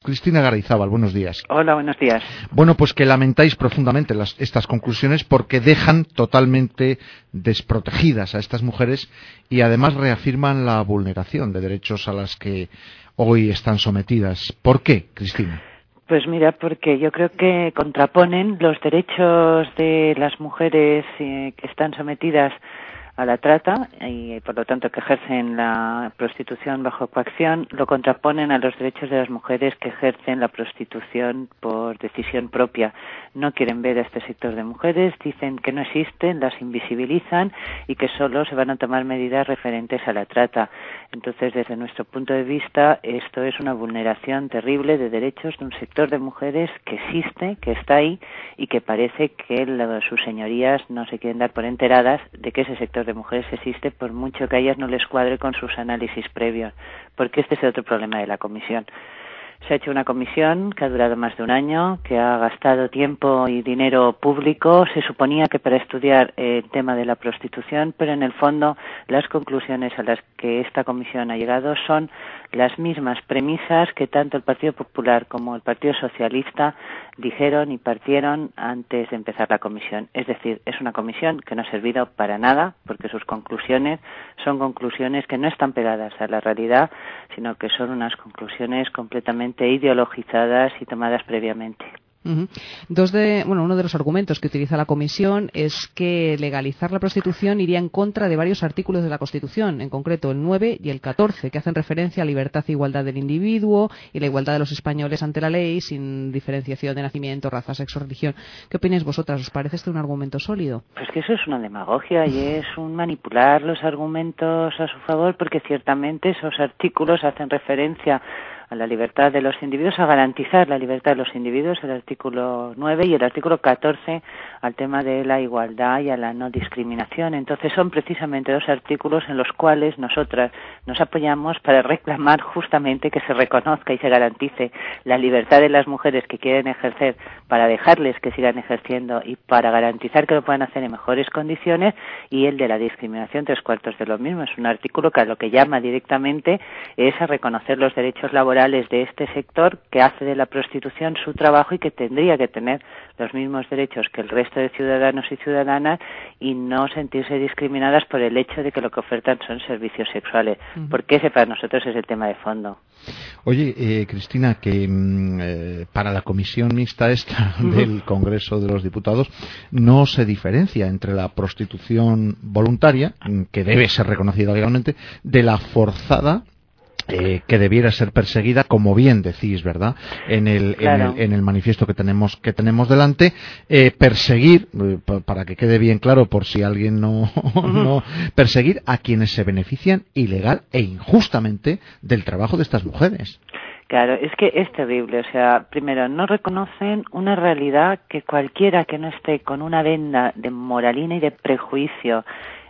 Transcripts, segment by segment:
Cristina Garayzábal, buenos días. Hola, buenos días. Bueno, pues que lamentáis profundamente estas conclusiones porque dejan totalmente desprotegidas a estas mujeres y además reafirman la vulneración de derechos a las que hoy están sometidas. ¿Por qué, Cristina? Pues mira, porque yo creo que contraponen los derechos de las mujeres que están sometidas a la trata y por lo tanto que ejercen la prostitución bajo coacción, lo contraponen a los derechos de las mujeres que ejercen la prostitución por decisión propia. No quieren ver a este sector de mujeres, dicen que no existen, las invisibilizan y que solo se van a tomar medidas referentes a la trata. Entonces, desde nuestro punto de vista, esto es una vulneración terrible de derechos de un sector de mujeres que existe, que está ahí y que parece que sus señorías no se quieren dar por enteradas de que ese sector de mujeres existe, por mucho que a ellas no les cuadre con sus análisis previos, porque este es el otro problema de la comisión. Se ha hecho una comisión que ha durado más de un año, que ha gastado tiempo y dinero público. Se suponía que para estudiar el tema de la prostitución, pero en el fondo las conclusiones a las que esta comisión ha llegado son las mismas premisas que tanto el Partido Popular como el Partido Socialista dijeron y partieron antes de empezar la comisión. Es decir, es una comisión que no ha servido para nada, porque sus conclusiones son conclusiones que no están pegadas a la realidad, sino que son unas conclusiones completamente ideologizadas y tomadas previamente. Uh-huh. Uno de los argumentos que utiliza la Comisión es que legalizar la prostitución iría en contra de varios artículos de la Constitución, en concreto el 9 y el 14, que hacen referencia a libertad e igualdad del individuo y la igualdad de los españoles ante la ley, sin diferenciación de nacimiento, raza, sexo, religión. ¿Qué opináis vosotras? ¿Os parece este un argumento sólido? Pues que eso es una demagogia y es un manipular los argumentos a su favor, porque ciertamente esos artículos hacen referencia a la libertad de los individuos, a garantizar la libertad de los individuos, el artículo 9 y el artículo 14 al tema de la igualdad y a la no discriminación. Entonces son precisamente dos artículos en los cuales nosotras nos apoyamos para reclamar justamente que se reconozca y se garantice la libertad de las mujeres que quieren ejercer, para dejarles que sigan ejerciendo y para garantizar que lo puedan hacer en mejores condiciones, y el de la discriminación 3/4 de lo mismo. Es un artículo que a lo que llama directamente es a reconocer los derechos laborales de este sector que hace de la prostitución su trabajo y que tendría que tener los mismos derechos que el resto de ciudadanos y ciudadanas y no sentirse discriminadas por el hecho de que lo que ofertan son servicios sexuales, porque ese para nosotros es el tema de fondo. Oye, Cristina, que para la comisión mixta esta del Congreso de los Diputados no se diferencia entre la prostitución voluntaria, que debe ser reconocida legalmente, de la forzada, que debiera ser perseguida, como bien decís, ¿verdad? En el manifiesto que tenemos delante, perseguir, para que quede bien claro por si alguien no perseguir a quienes se benefician ilegal e injustamente del trabajo de estas mujeres. Claro, es que es terrible. O sea, primero, no reconocen una realidad que cualquiera que no esté con una venda de moralina y de prejuicio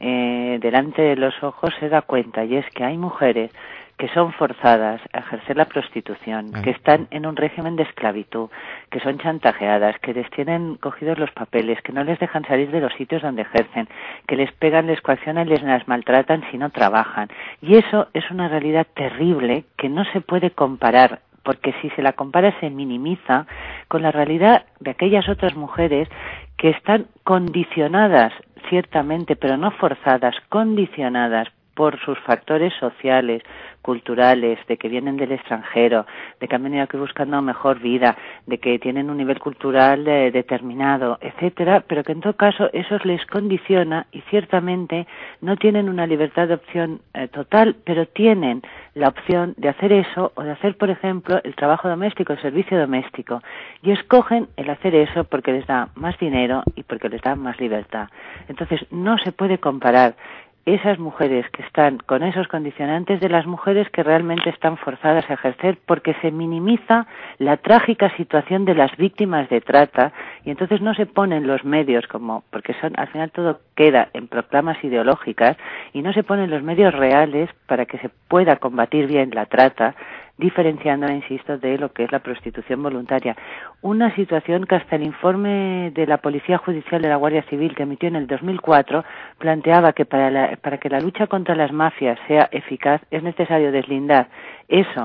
delante de los ojos se da cuenta, y es que hay mujeres que son forzadas a ejercer la prostitución, que están en un régimen de esclavitud, que son chantajeadas, que les tienen cogidos los papeles, que no les dejan salir de los sitios donde ejercen, que les pegan, les coaccionan, les maltratan si no trabajan. Y eso es una realidad terrible que no se puede comparar, porque si se la compara se minimiza con la realidad de aquellas otras mujeres que están condicionadas, ciertamente, pero no forzadas, condicionadas por sus factores sociales, culturales, de que vienen del extranjero, de que han venido aquí buscando mejor vida, de que tienen un nivel cultural determinado, etcétera, pero que en todo caso eso les condiciona y ciertamente no tienen una libertad de opción total, pero tienen la opción de hacer eso o de hacer, por ejemplo, el trabajo doméstico, el servicio doméstico, y escogen el hacer eso porque les da más dinero y porque les da más libertad. Entonces no se puede comparar esas mujeres que están con esos condicionantes de las mujeres que realmente están forzadas a ejercer, porque se minimiza la trágica situación de las víctimas de trata y entonces no se ponen los medios porque al final todo queda en proclamas ideológicas y no se ponen los medios reales para que se pueda combatir bien la trata, diferenciándola, insisto, de lo que es la prostitución voluntaria. Una situación que hasta el informe de la Policía Judicial de la Guardia Civil que emitió en el 2004 planteaba que para que la lucha contra las mafias sea eficaz es necesario deslindar eso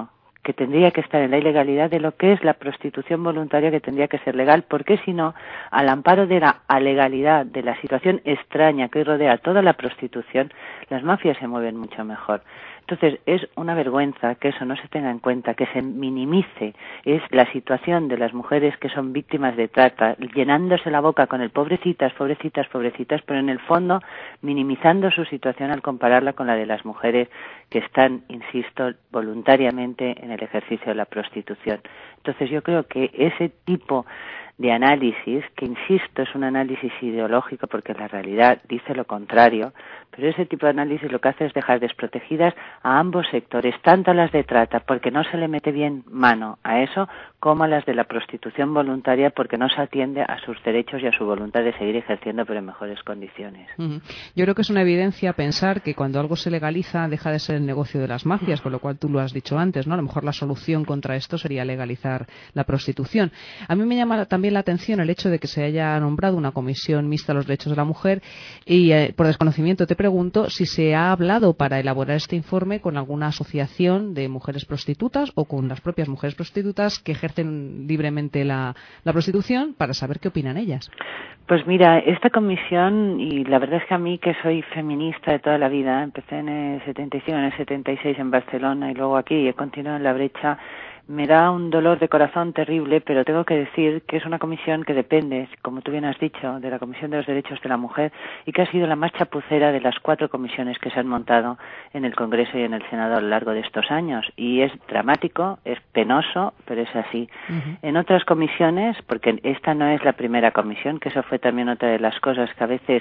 que tendría que estar en la ilegalidad de lo que es la prostitución voluntaria, que tendría que ser legal, porque si no, al amparo de la alegalidad, de la situación extraña que hoy rodea toda la prostitución, las mafias se mueven mucho mejor. Entonces, es una vergüenza que eso no se tenga en cuenta, que se minimice es la situación de las mujeres que son víctimas de trata, llenándose la boca con el pobrecitas, pobrecitas, pobrecitas, pero en el fondo minimizando su situación al compararla con la de las mujeres que están, insisto, voluntariamente en el ejercicio de la prostitución. Entonces, yo creo que ese tipo de análisis, que insisto es un análisis ideológico porque la realidad dice lo contrario, pero ese tipo de análisis lo que hace es dejar desprotegidas a ambos sectores, tanto a las de trata porque no se le mete bien mano a eso, como a las de la prostitución voluntaria porque no se atiende a sus derechos y a su voluntad de seguir ejerciendo pero en mejores condiciones. Yo creo que es una evidencia pensar que cuando algo se legaliza deja de ser el negocio de las mafias, con lo cual tú lo has dicho antes, ¿no? A lo mejor la solución contra esto sería legalizar la prostitución. A mí me llama también la atención el hecho de que se haya nombrado una comisión mixta a los derechos de la mujer y por desconocimiento te pregunto si se ha hablado para elaborar este informe con alguna asociación de mujeres prostitutas o con las propias mujeres prostitutas que ejercen libremente la prostitución para saber qué opinan ellas. Pues mira, esta comisión, y la verdad es que a mí que soy feminista de toda la vida, empecé en el 75, en el 76 en Barcelona y luego aquí y he continuado en La Brecha, me da un dolor de corazón terrible, pero tengo que decir que es una comisión que depende, como tú bien has dicho, de la Comisión de los Derechos de la Mujer y que ha sido la más chapucera de las 4 comisiones que se han montado en el Congreso y en el Senado a lo largo de estos años. Y es dramático, es penoso, pero es así. En otras comisiones, porque esta no es la primera comisión, que eso fue también otra de las cosas que a veces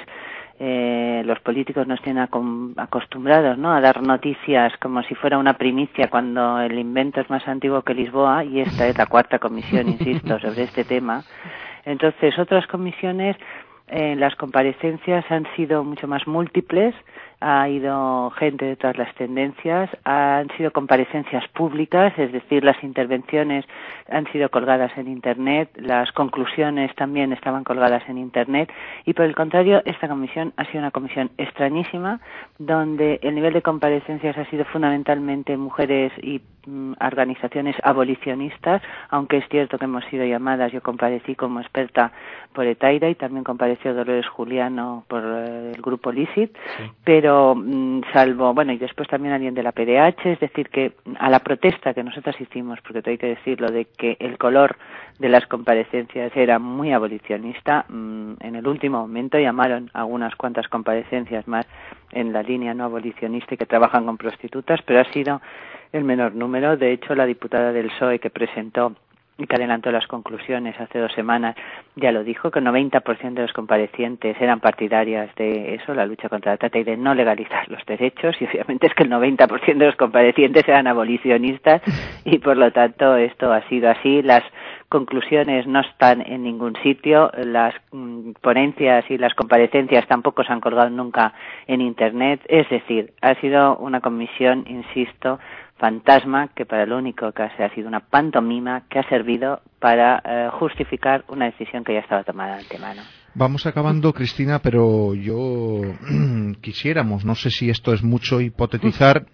los políticos nos tienen acostumbrados, ¿no?, a dar noticias como si fuera una primicia cuando el invento es más antiguo que Lisboa, y esta es la 4ª comisión, insisto, sobre este tema. Entonces, otras comisiones, las comparecencias han sido mucho más múltiples, ha ido gente de todas las tendencias, han sido comparecencias públicas, es decir, las intervenciones han sido colgadas en Internet, las conclusiones también estaban colgadas en Internet, y por el contrario, esta comisión ha sido una comisión extrañísima, donde el nivel de comparecencias ha sido fundamentalmente mujeres y organizaciones abolicionistas, aunque es cierto que hemos sido llamadas, yo comparecí como experta por Etaira y también compareció Dolores Juliano por el grupo LICIT, sí. Pero salvo, bueno, y después también alguien de la PDH, es decir, que a la protesta que nosotros hicimos, porque hay que decirlo, de que el color de las comparecencias era muy abolicionista, en el último momento llamaron a unas cuantas comparecencias más en la línea no abolicionista y que trabajan con prostitutas, pero ha sido el menor número. De hecho, la diputada del PSOE que presentó y que adelantó las conclusiones hace 2 semanas, ya lo dijo, que el 90% de los comparecientes eran partidarias de eso, la lucha contra la trata y de no legalizar los derechos, y obviamente es que el 90% de los comparecientes eran abolicionistas y por lo tanto esto ha sido así. Las conclusiones no están en ningún sitio, las ponencias y las comparecencias tampoco se han colgado nunca en Internet, es decir, ha sido una comisión, insisto, fantasma, que para lo único que ha sido una pantomima que ha servido para justificar una decisión que ya estaba tomada de antemano. Vamos acabando, Cristina, pero yo quisiéramos, no sé si esto es mucho hipotetizar,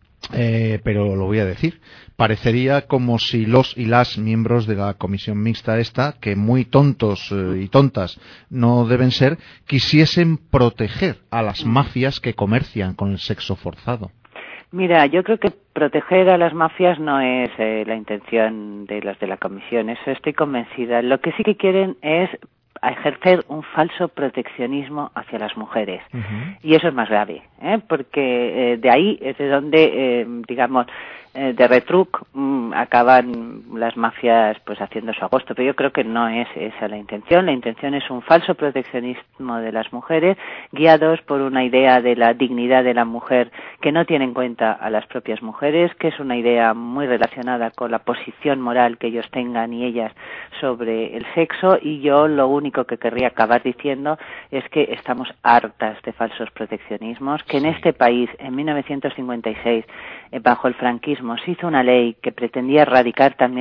pero lo voy a decir. Parecería como si los y las miembros de la comisión mixta esta, que muy tontos y tontas no deben ser, quisiesen proteger a las mafias que comercian con el sexo forzado. Mira, yo creo que proteger a las mafias no es la intención de las de la comisión, eso estoy convencida. Lo que sí que quieren es ejercer un falso proteccionismo hacia las mujeres. Y eso es más grave, porque de ahí es de donde, digamos, de retruc acaban las mafias pues haciendo su agosto, pero yo creo que no es esa la intención. La intención es un falso proteccionismo de las mujeres, guiados por una idea de la dignidad de la mujer que no tiene en cuenta a las propias mujeres, que es una idea muy relacionada con la posición moral que ellos tengan y ellas sobre el sexo. Y yo lo único que querría acabar diciendo es que estamos hartas de falsos proteccionismos, que en este país en 1956 bajo el franquismo se hizo una ley que pretendía erradicar también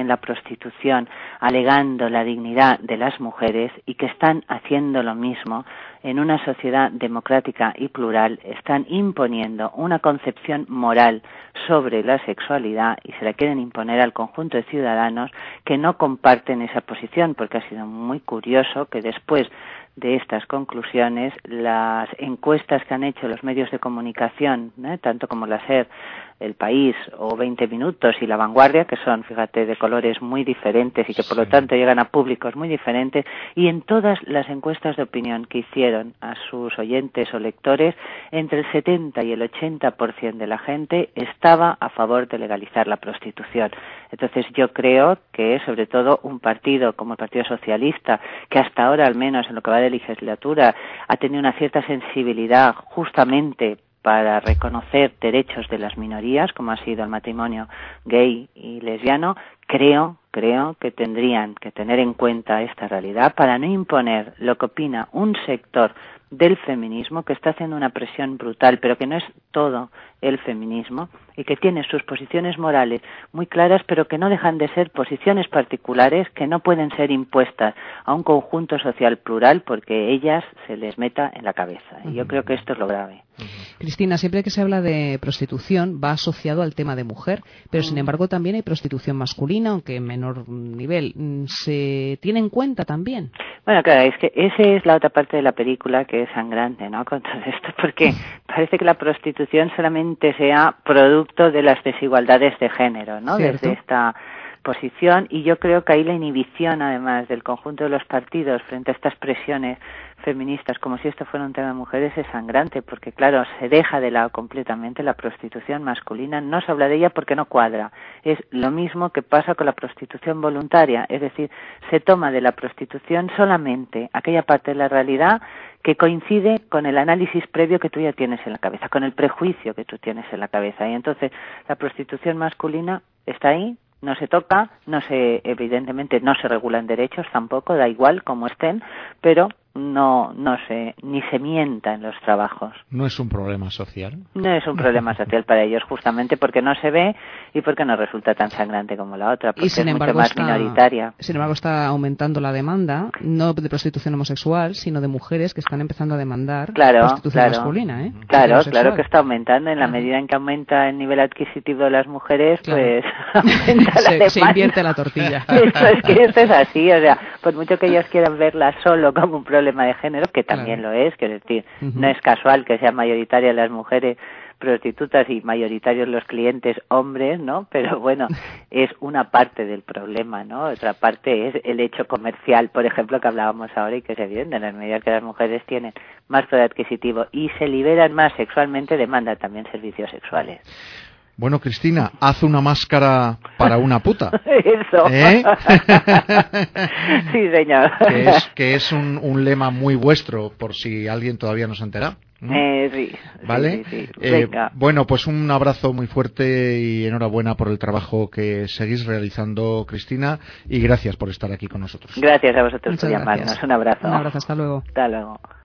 también la prostitución alegando la dignidad de las mujeres y que están haciendo lo mismo en una sociedad democrática y plural, están imponiendo una concepción moral sobre la sexualidad y se la quieren imponer al conjunto de ciudadanos que no comparten esa posición, porque ha sido muy curioso que después de estas conclusiones, las encuestas que han hecho los medios de comunicación, tanto como la SER, El País o 20 Minutos y La Vanguardia, que son, fíjate, de colores muy diferentes y que por lo tanto llegan a públicos muy diferentes, y en todas las encuestas de opinión que hicieron a sus oyentes o lectores, entre el 70 y el 80% de la gente estaba a favor de legalizar la prostitución. Entonces yo creo que sobre todo un partido como el Partido Socialista, que hasta ahora al menos en lo que va de legislatura ha tenido una cierta sensibilidad justamente para reconocer derechos de las minorías, como ha sido el matrimonio gay y lesbiano, creo que tendrían que tener en cuenta esta realidad para no imponer lo que opina un sector del feminismo que está haciendo una presión brutal, pero que no es todo el feminismo y que tiene sus posiciones morales muy claras, pero que no dejan de ser posiciones particulares que no pueden ser impuestas a un conjunto social plural porque ellas se les meta en la cabeza. Y yo creo que esto es lo grave. Cristina, siempre que se habla de prostitución va asociado al tema de mujer, pero sin embargo también hay prostitución masculina, aunque en menor nivel. ¿Se tiene en cuenta también? Bueno, claro, es que esa es la otra parte de la película que es sangrante, ¿no?, con todo esto, porque parece que la prostitución solamente sea producto de las desigualdades de género, ¿no?, ¿cierto?, desde esta posición, y yo creo que ahí la inhibición, además, del conjunto de los partidos frente a estas presiones feministas, como si esto fuera un tema de mujeres, es sangrante, porque claro, se deja de lado completamente la prostitución masculina, no se habla de ella porque no cuadra. Es lo mismo que pasa con la prostitución voluntaria, es decir, se toma de la prostitución solamente aquella parte de la realidad que coincide con el análisis previo que tú ya tienes en la cabeza, con el prejuicio que tú tienes en la cabeza, y entonces la prostitución masculina está ahí, no se toca, evidentemente no se regulan derechos tampoco, da igual como estén, pero ni se mienta en los trabajos. ¿No es un problema social? No es un problema social para ellos, justamente porque no se ve y porque no resulta tan sangrante como la otra, porque es mucho más minoritaria. Sin embargo, está aumentando la demanda, no de prostitución homosexual, sino de mujeres que están empezando a demandar prostitución masculina, ¿eh? Claro que está aumentando. En la medida en que aumenta el nivel adquisitivo de las mujeres, pues aumenta la demanda. Se invierte la tortilla. Esto es así, o sea, por mucho que ellos quieran verla solo como un problema de género, que también lo es, quiero decir, no es casual que sean mayoritarias las mujeres prostitutas y mayoritarios los clientes hombres, ¿no? Pero bueno, es una parte del problema, ¿no? Otra parte es el hecho comercial, por ejemplo, que hablábamos ahora y que es evidente, en la medida que las mujeres tienen más poder adquisitivo y se liberan más sexualmente, demandan también servicios sexuales. Bueno, Cristina, haz una máscara para una puta. Eso. Sí, señor. Que es un lema muy vuestro, por si alguien todavía no se ha enterado, ¿no? Sí. ¿Vale? Sí. Bueno, pues un abrazo muy fuerte y enhorabuena por el trabajo que seguís realizando, Cristina, y gracias por estar aquí con nosotros. Gracias a vosotros Muchas por llamarnos. gracias. Un abrazo. Un abrazo, hasta luego. Hasta luego.